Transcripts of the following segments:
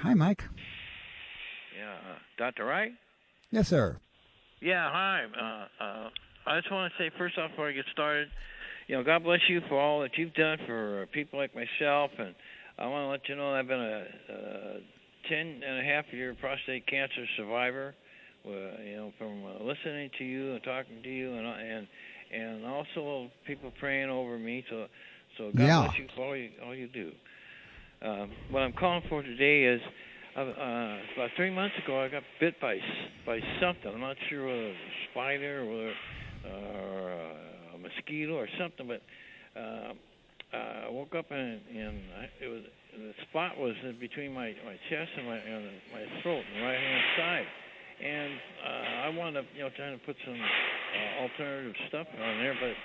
Hi, Mike. Yeah, Dr. Wright? Yes, sir. Yeah, hi. I just want to say, first off, before I get started, God bless you for all that you've done for people like myself. And I want to let you know I've been a 10-and-a-half-year prostate cancer survivor, from listening to you and talking to you, and also people praying over me. So God bless you for all you do. What I'm calling for today is, about 3 months ago, I got bit by something. I'm not sure whether it was a spider or a mosquito or something, but I woke up and it was the spot was between my chest and my throat, on the right hand side. And I wanted to trying to put some alternative stuff on there, but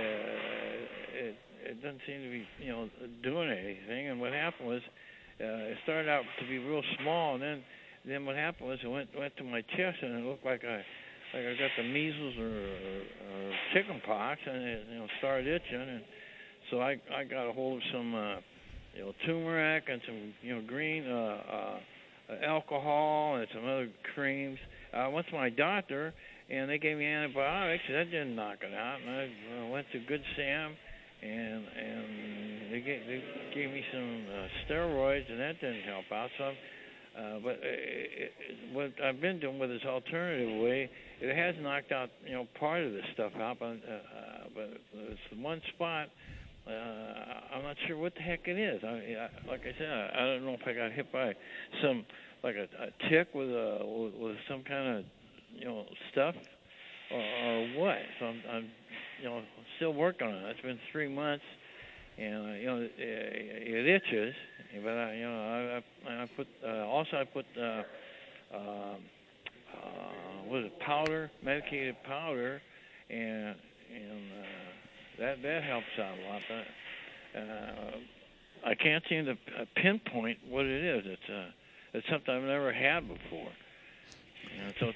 it doesn't seem to be doing anything. And what happened was, it started out to be real small, and then what happened was it went to my chest, and it looked like I got the measles or chicken pox, and it started itching, and so I got a hold of some turmeric and some green alcohol and some other creams. I went to my doctor, and they gave me antibiotics, and that didn't knock it out. And I went to Good Sam, and they gave me some steroids, and that didn't help out. So, but what I've been doing with this alternative way, it has knocked out part of this stuff out, but it's the one spot. I'm not sure what the heck it is. Like I said, I don't know if I got hit by some like a tick with some kind of stuff or what. So I'm still working on it. It's been 3 months, and it itches. But I put what is it, powder, medicated powder, and that helps out a lot. But I can't seem to pinpoint what it is. It's something I've never had before. So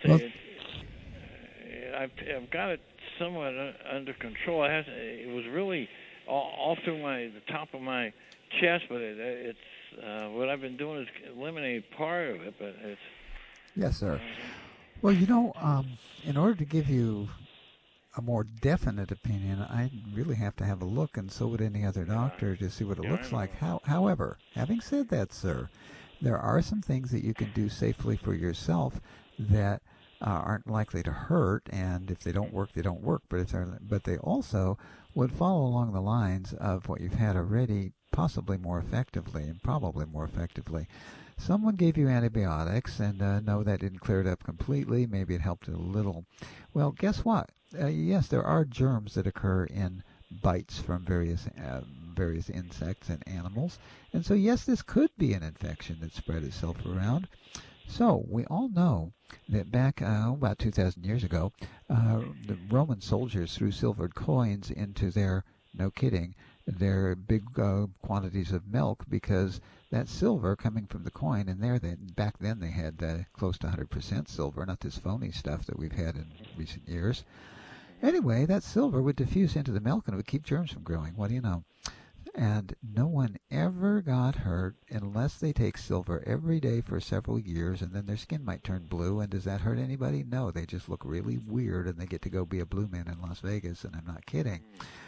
I've got it somewhat under control. It was really all through the top of my chest, but it's what I've been doing is eliminating part of it. But it's yes, sir. Well, in order to give you a more definite opinion, I really have to have a look, and so would any other doctor, to see what it looks like. However, having said that, sir, there are some things that you can do safely for yourself that aren't likely to hurt, and if they don't work, they don't work. But they also would follow along the lines of what you've had already, possibly more effectively, and probably more effectively. Someone gave you antibiotics, and no, that didn't clear it up completely. Maybe it helped it a little. Well, guess what? Yes, there are germs that occur in bites from various insects and animals. And so, yes, this could be an infection that spread itself around. So, we all know that back about 2,000 years ago, the Roman soldiers threw silvered coins into their, no kidding, their big quantities of milk, because that silver coming from the coin, and back then they had close to 100% silver, not this phony stuff that we've had in recent years. Anyway, that silver would diffuse into the milk and it would keep germs from growing. What do you know? And no one ever got hurt unless they take silver every day for several years, and then their skin might turn blue. And does that hurt anybody? No, they just look really weird, and they get to go be a blue man in Las Vegas, and I'm not kidding.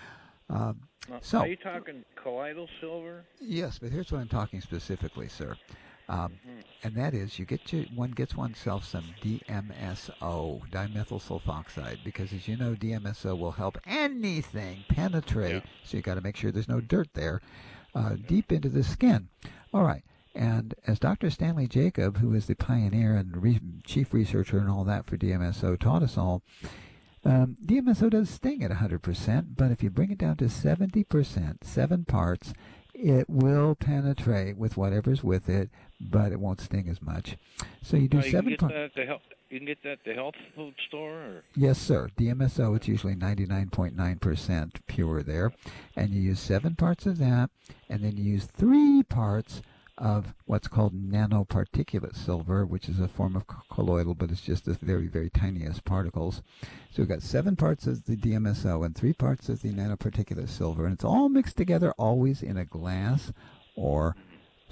So, are you talking colloidal silver? Yes, but here's what I'm talking specifically, sir. And that is, one gets oneself some DMSO, dimethyl sulfoxide, because as you know, DMSO will help anything penetrate. So you got to make sure there's no dirt there, deep into the skin. All right. And as Dr. Stanley Jacob, who is the pioneer and chief researcher and all that for DMSO, taught us all, DMSO does sting at 100%, but if you bring it down to 70%, 7 parts, it will penetrate with whatever's with it, but it won't sting as much. So you do 7 parts. You can get that at the health food store? Or? Yes, sir. DMSO, it's usually 99.9% pure there. And you use 7 parts of that, and then you use 3 parts of what's called nanoparticulate silver, which is a form of colloidal, but it's just the very, very tiniest particles. So we've got 7 parts of the DMSO and 3 parts of the nanoparticulate silver, and it's all mixed together always in a glass or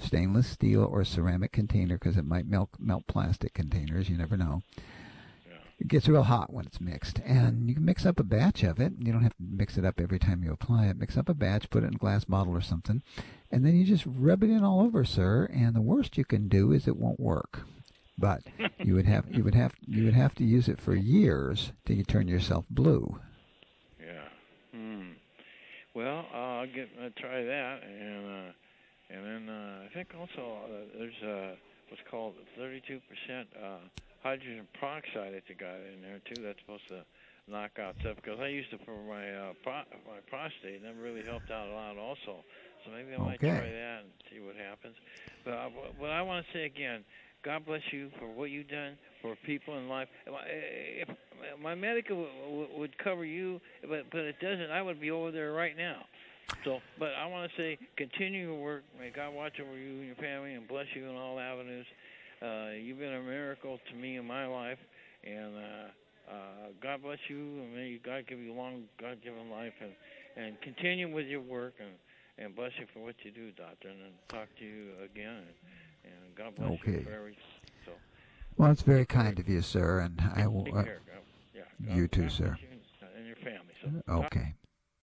stainless steel or ceramic container, because it might melt plastic containers. You never know. Yeah. It gets real hot when it's mixed, and you can mix up a batch of it. You don't have to mix it up every time you apply it. Mix up a batch, put it in a glass bottle or something, and then you just rub it in all over, sir. And the worst you can do is it won't work. But you would have to use it for years till you turn yourself blue. Yeah. Well, I'll try that, and then I think also there's what's called 32% hydrogen peroxide that you got in there too. That's supposed to knock out stuff, because I used it for my prostate, and that really helped out a lot also. So maybe I might try that and see what happens. But what I want to say again, God bless you for what you've done for people in life. If my medical would cover you, but it doesn't, I would be over there right now. So, but I want to say, continue your work. May God watch over you and your family and bless you in all avenues. You've been a miracle to me in my life, and God bless you, and may God give you a long, God-given life, and continue with your work, and bless you for what you do, Doctor, and then talk to you again, and God bless you for everything. So, well, it's very kind of you, sir, and I will. Take care. You too, sir. And your family. So, okay.